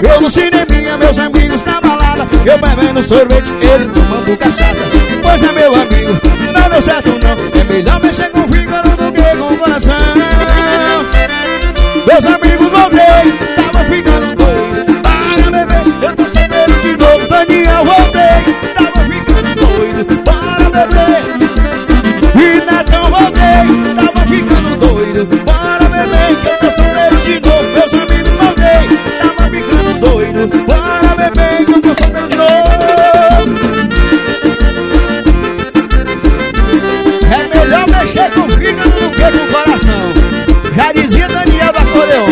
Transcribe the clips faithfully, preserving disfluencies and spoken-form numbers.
Eu no cineminha, meus amigos na balada, eu bebendo sorvete, ele tomando cachaça. Pois é, meu amigo, não deu certo não. É melhor mexer com o fígado do que com o coração. Meus amigos voltei, tava ficando doido. Para beber, eu tô solteiro de novo. Daniel, voltei, tava ficando doido. Para beber. E Netão, voltei, tava ficando doido. Para beber, eu tô solteiro de novo. Meus amigos voltei, tava ficando doido. Para beber, eu tô solteiro de novo. É melhor mexer com o fígado do que com o coração. Já dizia Daniel do acordeon.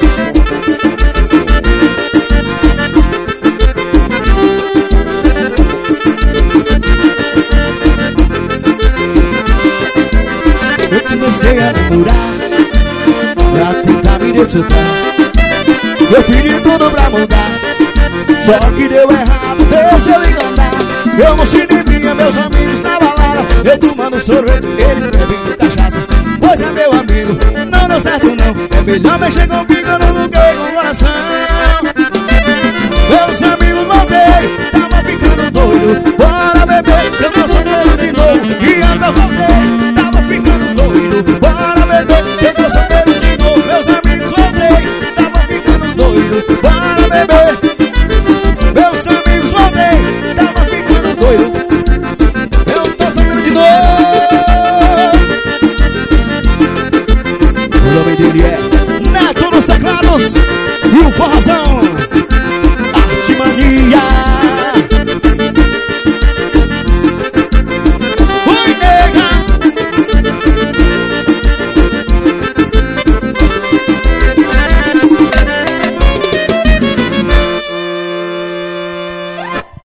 Eu comecei a namorar pra tentar me desfrutar. Eu fiz de tudo pra mudar, só que deu errado, deixa eu enganar. Eu no cineminha, meus amigos na balada, eu tomando sorvete, eles bebendo cachaça. Pois é, meu amigo, não deu certo não. É melhor mexer com o fígado do que com o coração. Meus amigos voltei, tava ficando doido.